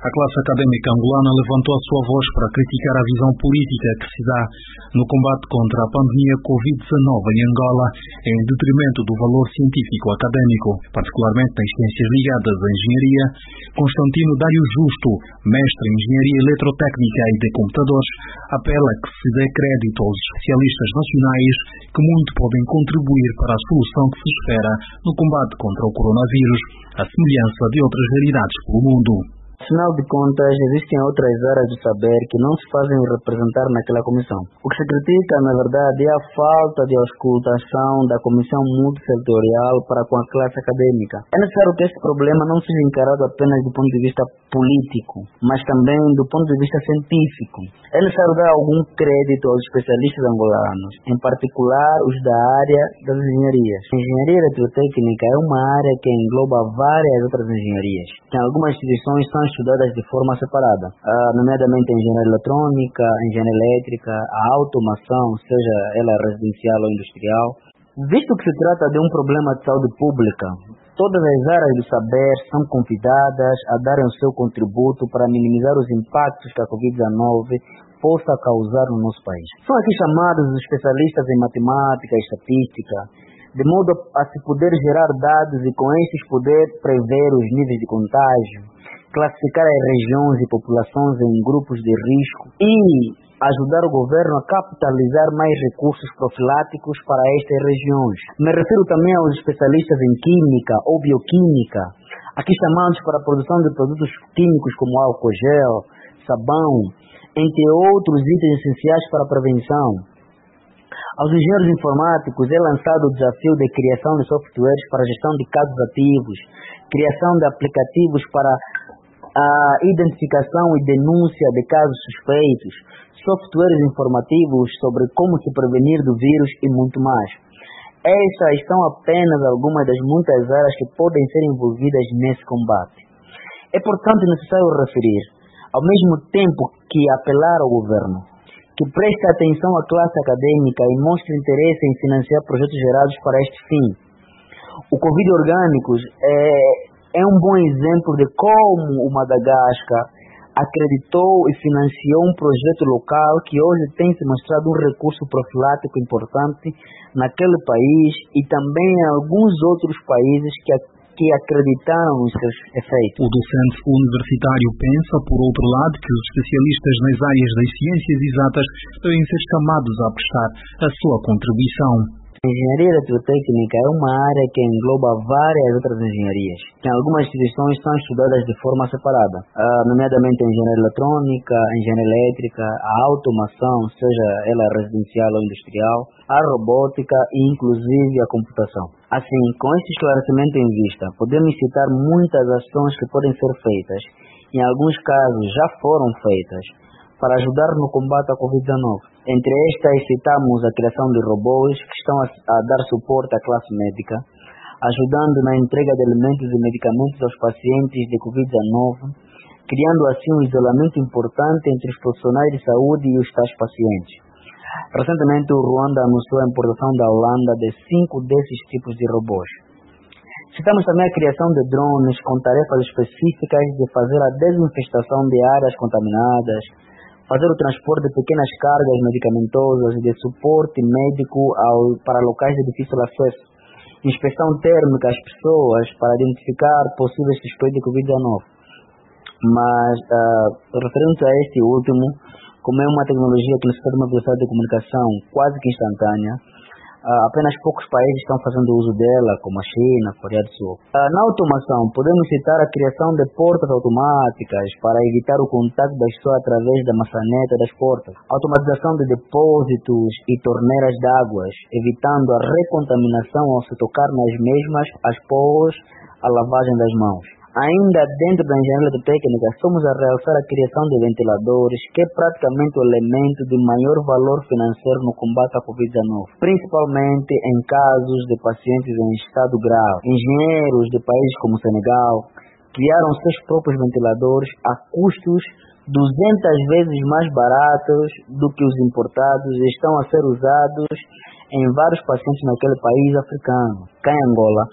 A classe académica angolana levantou a sua voz para criticar a visão política que se dá no combate contra a pandemia Covid-19 em Angola, em detrimento do valor científico académico, particularmente nas ciências ligadas à engenharia. Constantino Dário Justo, mestre em engenharia eletrotécnica e de computadores, apela que se dê crédito aos especialistas nacionais que muito podem contribuir para a solução que se espera no combate contra o coronavírus, à semelhança de outras realidades pelo mundo. Afinal de contas, existem outras áreas do saber que não se fazem representar naquela comissão. O que se critica, na verdade, é a falta de auscultação da comissão multissetorial para com a classe acadêmica. É necessário que este problema não seja encarado apenas do ponto de vista político, mas também do ponto de vista científico. É necessário dar algum crédito aos especialistas angolanos, em particular os da área das engenharias. A engenharia eletrotécnica é uma área que engloba várias outras engenharias. Em algumas instituições são estudadas de forma separada, nomeadamente a engenharia eletrônica, a engenharia elétrica, a automação, seja ela residencial ou industrial. Visto que se trata de um problema de saúde pública, todas as áreas do saber são convidadas a darem o seu contributo para minimizar os impactos que a Covid-19 possa causar no nosso país. São aqui chamados os especialistas em matemática e estatística, de modo a se poder gerar dados e com esses poder prever os níveis de contágio, classificar as regiões e populações em grupos de risco e ajudar o governo a capitalizar mais recursos profiláticos para estas regiões. Me refiro também aos especialistas em química ou bioquímica, aqui chamados para a produção de produtos químicos como álcool gel, sabão, entre outros itens essenciais para a prevenção. Aos engenheiros informáticos é lançado o desafio de criação de softwares para a gestão de casos ativos, criação de aplicativos para a identificação e denúncia de casos suspeitos, softwares informativos sobre como se prevenir do vírus e muito mais. Estas são apenas algumas das muitas áreas que podem ser envolvidas nesse combate. É, portanto, necessário referir, ao mesmo tempo que apelar ao governo, que preste atenção à classe acadêmica e mostre interesse em financiar projetos gerados para este fim. O Covid Orgânicos é um bom exemplo de como o Madagascar acreditou e financiou um projeto local que hoje tem se mostrado um recurso profilático importante naquele país e também em alguns outros países que acreditaram nos seus efeitos. O docente universitário pensa, por outro lado, que os especialistas nas áreas das ciências exatas devem ser chamados a prestar a sua contribuição. A engenharia eletrotécnica é uma área que engloba várias outras engenharias, que em algumas instituições são estudadas de forma separada, nomeadamente a engenharia eletrônica, a engenharia elétrica, a automação, seja ela residencial ou industrial, a robótica e inclusive a computação. Assim, com este esclarecimento em vista, podemos citar muitas ações que podem ser feitas, em alguns casos já foram feitas, para ajudar no combate à Covid-19. Entre estas, citamos a criação de robôs que estão a dar suporte à classe médica, ajudando na entrega de alimentos e medicamentos aos pacientes de Covid-19, criando assim um isolamento importante entre os profissionais de saúde e os tais pacientes. Recentemente, o Ruanda anunciou a importação da Holanda de 5 desses tipos de robôs. Citamos também a criação de drones com tarefas específicas de fazer a desinfestação de áreas contaminadas, fazer o transporte de pequenas cargas medicamentosas e de suporte médico para locais de difícil acesso, inspeção térmica às pessoas para identificar possíveis suspeitos de Covid-19. Mas, referente a este último, como é uma tecnologia que necessita de uma velocidade de comunicação quase que instantânea, apenas poucos países estão fazendo uso dela, como a China, a Coreia do Sul. Na automação, podemos citar a criação de portas automáticas para evitar o contato das pessoas através da maçaneta das portas, automatização de depósitos e torneiras de águas, evitando a recontaminação ao se tocar nas mesmas após a lavagem das mãos. Ainda dentro da engenharia eletrotécnica, somos a realçar a criação de ventiladores, que é praticamente o elemento de maior valor financeiro no combate à Covid-19, principalmente em casos de pacientes em estado grave. Engenheiros de países como Senegal criaram seus próprios ventiladores a custos 200 vezes mais baratos do que os importados e estão a ser usados em vários pacientes naquele país africano. Cá em Angola,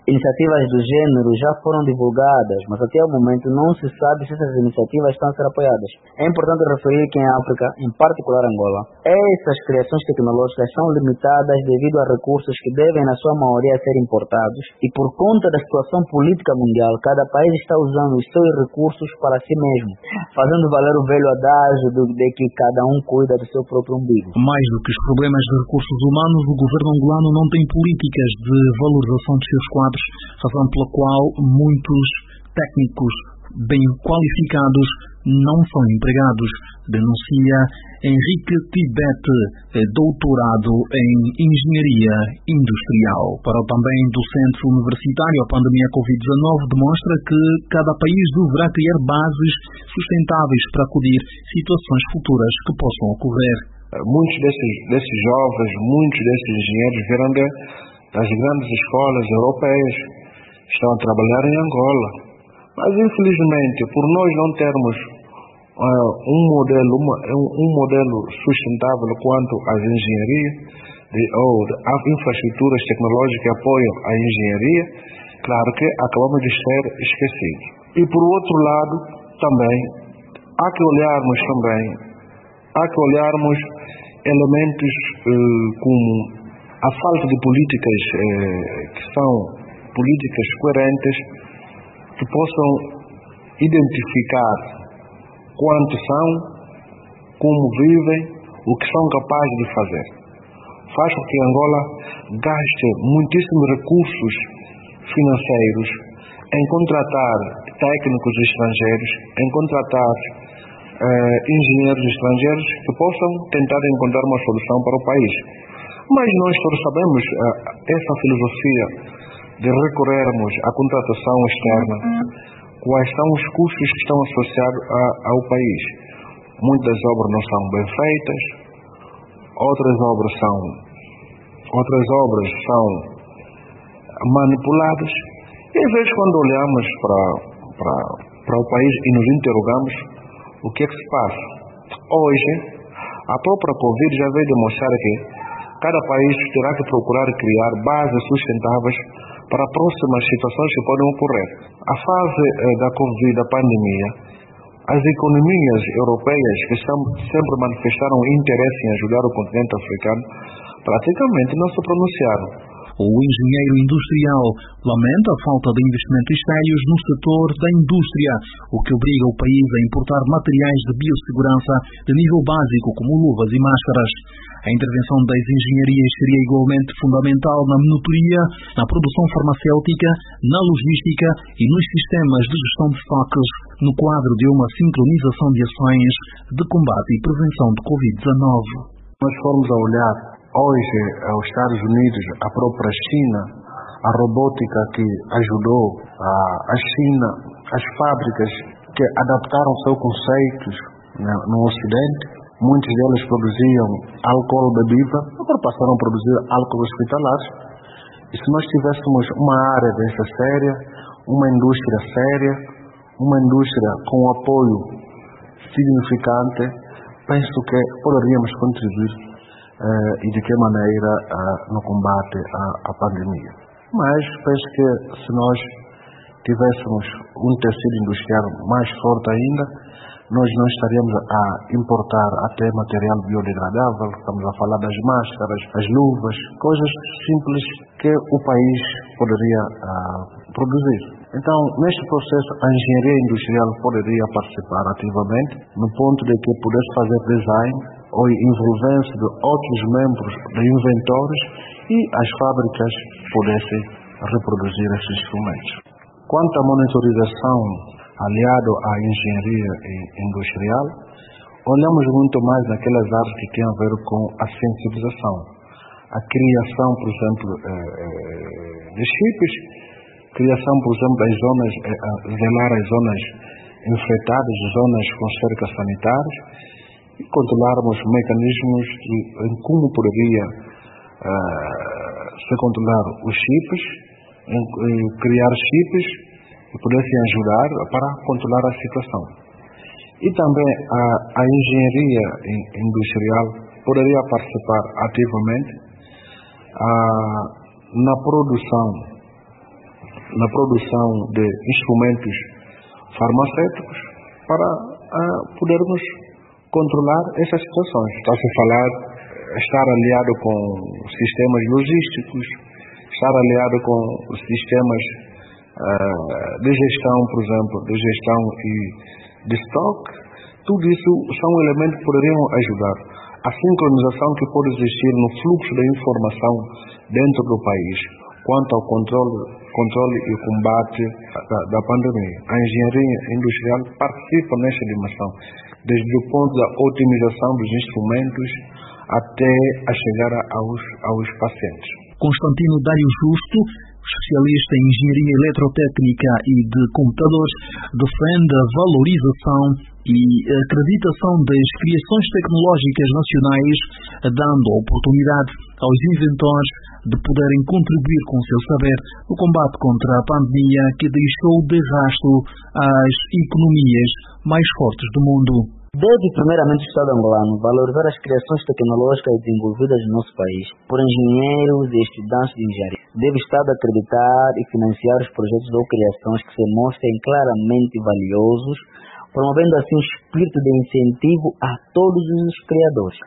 Iniciativas do gênero já foram divulgadas, mas até o momento não se sabe se essas iniciativas estão a ser apoiadas. É importante referir que em África, em particular Angola, essas criações tecnológicas são limitadas devido a recursos que devem, na sua maioria, ser importados, e por conta da situação política mundial, cada país está usando os seus recursos para si mesmo, fazendo valer o velho adágio de que cada um cuida do seu próprio umbigo. Mais do que os problemas de recursos humanos, o governo angolano não tem políticas de valorização dos seus quadros, razão pela qual muitos técnicos bem qualificados não são empregados, denuncia Henrique Tibete, doutorado em Engenharia Industrial. Para o também docente universitário, a pandemia Covid-19 demonstra que cada país deverá criar bases sustentáveis para acudir situações futuras que possam ocorrer. Muitos desses jovens, muitos desses engenheiros vieram das grandes escolas europeias, estão a trabalhar em Angola. Mas, infelizmente, por nós não termos um modelo sustentável quanto às engenharias, às infraestruturas tecnológicas que apoiam a engenharia, claro que acabamos de ser esquecidos. E, por outro lado, também, há que olharmos elementos como a falta de políticas que são políticas coerentes, que possam identificar quantos são, como vivem, o que são capazes de fazer. Faz com que Angola gaste muitíssimos recursos financeiros em contratar técnicos estrangeiros, em contratar engenheiros estrangeiros que possam tentar encontrar uma solução para o país. Mas nós todos sabemos essa filosofia de recorrermos à contratação externa, quais são os custos que estão associados ao país. Muitas obras não são bem feitas, outras obras são manipuladas. E às vezes, quando olhamos para o país e nos interrogamos, o que é que se passa? Hoje, a própria Covid já veio demonstrar que cada país terá que procurar criar bases sustentáveis para próximas situações que podem ocorrer. A fase da Covid, da pandemia, as economias europeias que sempre manifestaram interesse em ajudar o continente africano, praticamente não se pronunciaram. O engenheiro industrial lamenta a falta de investimentos sérios no setor da indústria, o que obriga o país a importar materiais de biossegurança de nível básico, como luvas e máscaras. A intervenção das engenharias seria igualmente fundamental na monitoria, na produção farmacêutica, na logística e nos sistemas de gestão de estoques, no quadro de uma sincronização de ações de combate e prevenção de Covid-19. Nós formos a olhar hoje aos Estados Unidos, a própria China, a robótica que ajudou a China, as fábricas que adaptaram seus conceitos no Ocidente, muitos deles produziam álcool bebida, agora passaram a produzir álcool hospitalar. E se nós tivéssemos uma área dessa séria, uma indústria séria, uma indústria com apoio significante, penso que poderíamos contribuir e de que maneira no combate à pandemia. Mas penso que se nós tivéssemos um tecido industrial mais forte ainda, nós não estaríamos a importar até material biodegradável. Estamos a falar das máscaras, as luvas, coisas simples que o país poderia produzir. Então, neste processo, a engenharia industrial poderia participar ativamente, no ponto de que pudesse fazer design ou envolvência de outros membros de inventores e as fábricas pudessem reproduzir esses instrumentos. Quanto à monitorização aliado à engenharia industrial, olhamos muito mais naquelas áreas que têm a ver com a sensibilização, a criação, por exemplo, de chips, criação, por exemplo, das zonas, zelar as zonas infectadas, zonas com cercas sanitárias, e controlarmos mecanismos em como poderia se controlar os chips, criar chips que pudessem ajudar para controlar a situação. E também a engenharia industrial poderia participar ativamente na produção na produção de instrumentos farmacêuticos para podermos controlar essas situações. Está-se a falar estar aliado com sistemas logísticos, estar aliado com sistemas de gestão, por exemplo, de gestão e de estoque. Tudo isso são elementos que poderiam ajudar. A sincronização que pode existir no fluxo da informação dentro do país quanto ao controle e combate da pandemia. A engenharia industrial participa nesta dimensão, desde o ponto da otimização dos instrumentos até a chegar aos pacientes. Constantino Dário Justo, especialista em engenharia eletrotécnica e de computadores, defende a valorização e acreditação das criações tecnológicas nacionais, dando a oportunidade aos inventores de poderem contribuir com o seu saber no combate contra a pandemia que deixou de rastro as economias mais fortes do mundo. Deve primeiramente o Estado angolano valorizar as criações tecnológicas desenvolvidas no nosso país por engenheiros e estudantes de engenharia. Deve o Estado acreditar e financiar os projetos ou criações que se mostrem claramente valiosos, promovendo assim um espírito de incentivo a todos os criadores.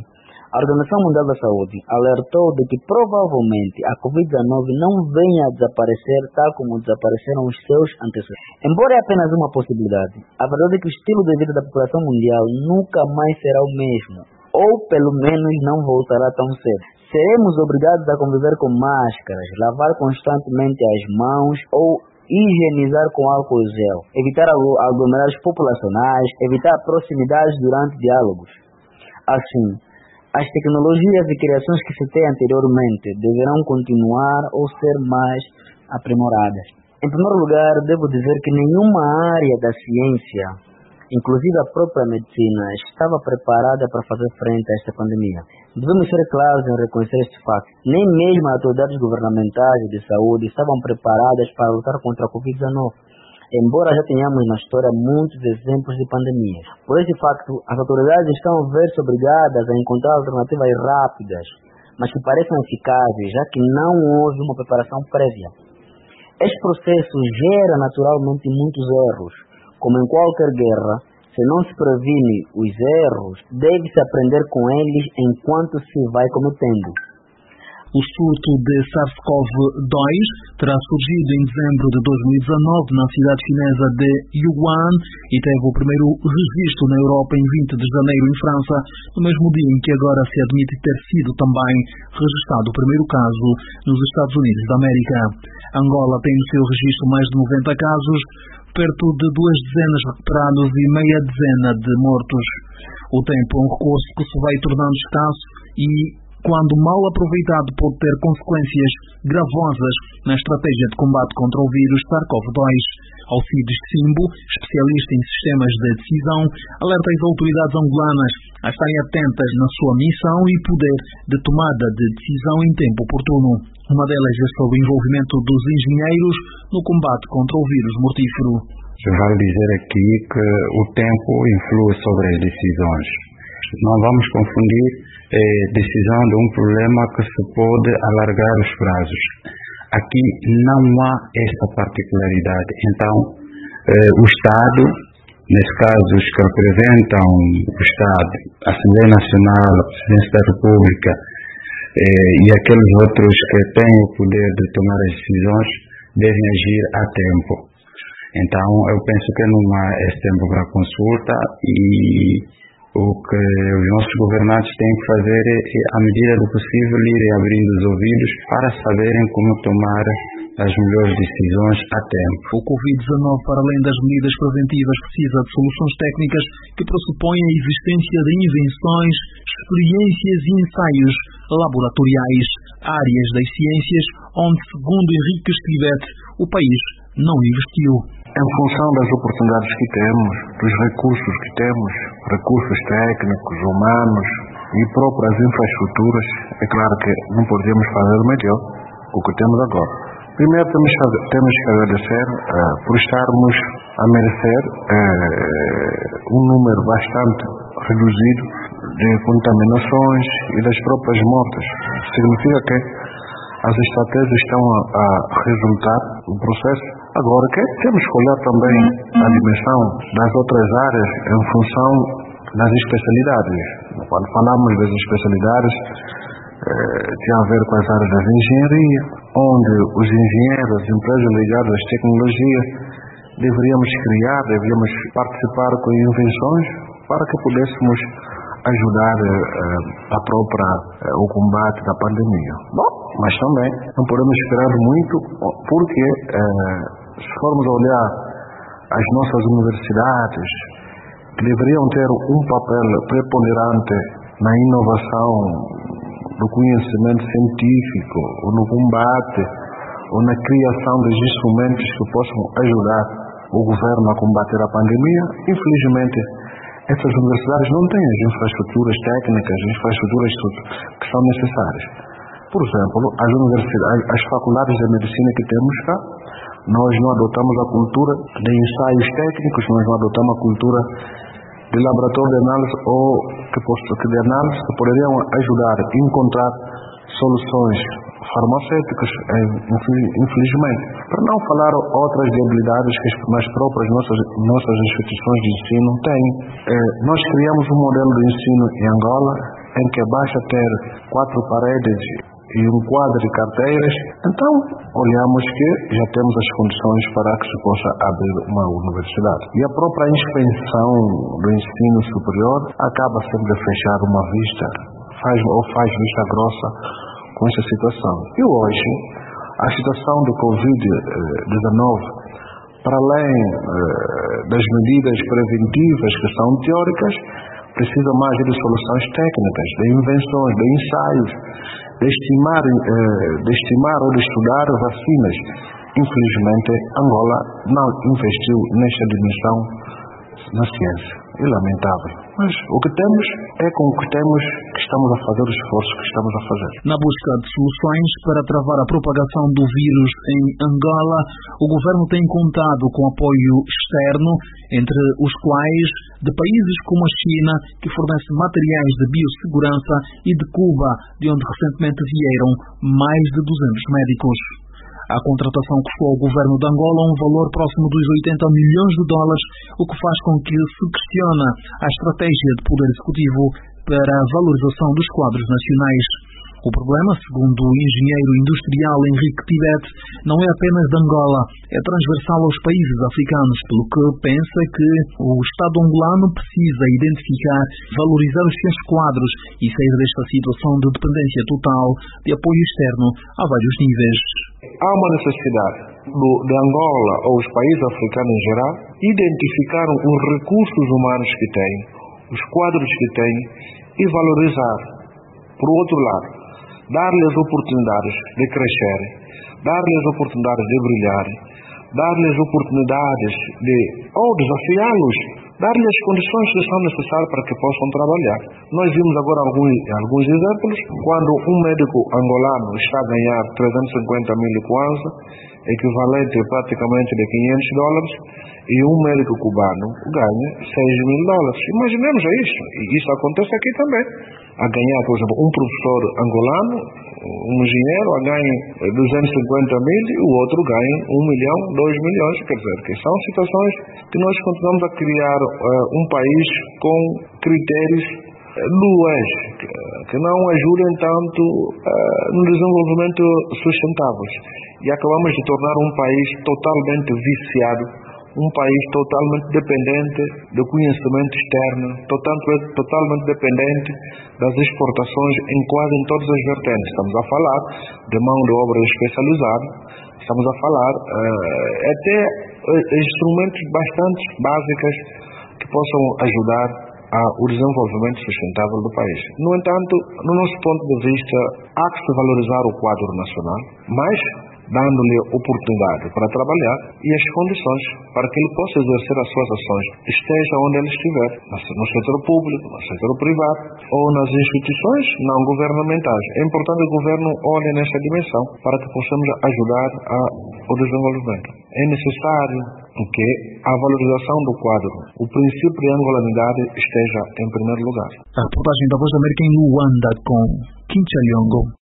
A Organização Mundial da Saúde alertou de que provavelmente a Covid-19 não venha a desaparecer tal como desapareceram os seus antecessores. Embora é apenas uma possibilidade, a verdade é que o estilo de vida da população mundial nunca mais será o mesmo, ou pelo menos não voltará tão cedo. Seremos obrigados a conviver com máscaras, lavar constantemente as mãos ou higienizar com álcool gel, evitar aglomerados populacionais, evitar proximidades durante diálogos. Assim, as tecnologias e criações que citei anteriormente deverão continuar ou ser mais aprimoradas. Em primeiro lugar, devo dizer que nenhuma área da ciência, inclusive a própria medicina, estava preparada para fazer frente a esta pandemia. Devemos ser claros em reconhecer este facto. Nem mesmo as autoridades governamentais de saúde estavam preparadas para lutar contra a Covid-19. Embora já tenhamos na história muitos exemplos de pandemias. Por esse facto, as autoridades estão ver-se obrigadas a encontrar alternativas rápidas, mas que pareçam eficazes, já que não houve uma preparação prévia. Este processo gera naturalmente muitos erros. Como em qualquer guerra, se não se previne os erros, deve-se aprender com eles enquanto se vai cometendo. O surto de SARS-CoV-2 terá surgido em dezembro de 2019 na cidade chinesa de Wuhan e teve o primeiro registro na Europa em 20 de janeiro em França, no mesmo dia em que agora se admite ter sido também registrado o primeiro caso nos Estados Unidos da América. Angola tem no seu registro mais de 90 casos, perto de 2 dezenas recuperados e meia dezena de mortos. O tempo é um recurso que se vai tornando escasso e, quando mal aproveitado, pode ter consequências gravosas na estratégia de combate contra o vírus SARS-CoV-2. Alcides Simbo, especialista em sistemas de decisão, alerta as autoridades angolanas a estarem atentas na sua missão e poder de tomada de decisão em tempo oportuno. Uma delas é sobre o envolvimento dos engenheiros no combate contra o vírus mortífero. Vale dizer aqui que o tempo influi sobre as decisões. Não vamos confundir decisão de um problema que se pode alargar os prazos. Aqui não há essa particularidade. Então, o Estado, nesse caso os que representam o Estado, a Assembleia Nacional, a Presidência da República e aqueles outros que têm o poder de tomar as decisões, devem agir a tempo. Então, eu penso que não há esse tempo para consulta e o que os nossos governantes têm que fazer é, à medida do possível, irem abrindo os ouvidos para saberem como tomar as melhores decisões a tempo. O Covid-19, para além das medidas preventivas, precisa de soluções técnicas que pressupõem a existência de invenções, experiências e ensaios laboratoriais, áreas das ciências onde, segundo Henrique Escrivete, o país não investiu. Em função das oportunidades que temos, dos recursos que temos, recursos técnicos, humanos e próprias infraestruturas, é claro que não podemos fazer melhor o que temos agora. Primeiro temos que agradecer por estarmos a merecer um número bastante reduzido de contaminações e das próprias mortes. Significa que as estratégias estão a resultar do processo. Agora, temos que olhar também a dimensão das outras áreas em função das especialidades. Quando falamos das especialidades, tem a ver com as áreas da engenharia, onde os engenheiros, as empresas ligadas às tecnologias, deveríamos participar com invenções para que pudéssemos ajudar o combate da pandemia. Bom, mas também não podemos esperar muito, porque se formos olhar as nossas universidades, que deveriam ter um papel preponderante na inovação do conhecimento científico, ou no combate, ou na criação de instrumentos que possam ajudar o governo a combater a pandemia, infelizmente, essas universidades não têm as infraestruturas técnicas, as infraestruturas que são necessárias. Por exemplo, as faculdades de medicina que temos cá, nós não adotamos a cultura de ensaios técnicos, nós não adotamos a cultura de laboratório de análise de análise que poderiam ajudar a encontrar soluções farmacêuticas, infelizmente. Para não falar outras debilidades que as próprias nossas instituições de ensino têm. Nós criamos um modelo de ensino em Angola em que basta ter 4 paredes e um quadro de carteiras. Então, olhamos que já temos as condições para que se possa abrir uma universidade. E a própria expansão do ensino superior acaba sempre de fechar uma vista, faz vista grossa com essa situação. E hoje, a situação do Covid-19, para além das medidas preventivas que são teóricas, precisa mais de soluções técnicas, de invenções, de ensaios, de estimar ou de estudar vacinas. Infelizmente, Angola não investiu nesta dimensão na ciência. É lamentável. Mas o que temos é com o que temos que estamos a fazer os esforços que estamos a fazer. Na busca de soluções para travar a propagação do vírus em Angola, o governo tem contado com apoio externo, entre os quais de países como a China, que fornece materiais de biossegurança, e de Cuba, de onde recentemente vieram mais de 200 médicos. A contratação custou ao governo de Angola um valor próximo dos 80 milhões de dólares, o que faz com que se questione a estratégia do Poder Executivo para a valorização dos quadros nacionais. O problema, segundo o engenheiro industrial Henrique Tibet, não é apenas de Angola, é transversal aos países africanos, pelo que pensa que o Estado angolano precisa identificar, valorizar os seus quadros e sair desta situação de dependência total de apoio externo a vários níveis. Há uma necessidade de Angola ou os países africanos em geral identificar os recursos humanos que têm, os quadros que têm e valorizar. Por outro lado, dar-lhes oportunidades de crescer, dar-lhes oportunidades de brilhar, dar-lhes oportunidades ou desafiá-los, dar-lhes as condições que são necessárias para que possam trabalhar. Nós vimos agora alguns exemplos, quando um médico angolano está a ganhar 350 mil kwanza, equivalente praticamente de $500, e um médico cubano ganha $6 mil. Imaginemos isso, e isso acontece aqui também. A ganhar, por exemplo, um professor angolano, um engenheiro, ganha 250 mil e o outro ganha 1 milhão, 2 milhões. Quer dizer, que são situações que nós continuamos a criar um país com critérios duais, que não ajudem tanto no desenvolvimento sustentável. E acabamos de tornar um país totalmente viciado, um país totalmente dependente do conhecimento externo, totalmente dependente das exportações em quase todas as vertentes. Estamos a falar de mão de obra especializada, estamos a falar até instrumentos bastante básicos que possam ajudar ao desenvolvimento sustentável do país. No entanto, no nosso ponto de vista, há que se valorizar o quadro nacional, mas dando-lhe oportunidade para trabalhar e as condições para que ele possa exercer as suas ações, esteja onde ele estiver, no setor público, no setor privado ou nas instituições não governamentais. É importante que o governo olhe nessa dimensão para que possamos ajudar ao desenvolvimento. É necessário que a valorização do quadro, o princípio de angolanidade esteja em primeiro lugar. A reportagem da Voz da América em Luanda com Kim Chaliongo.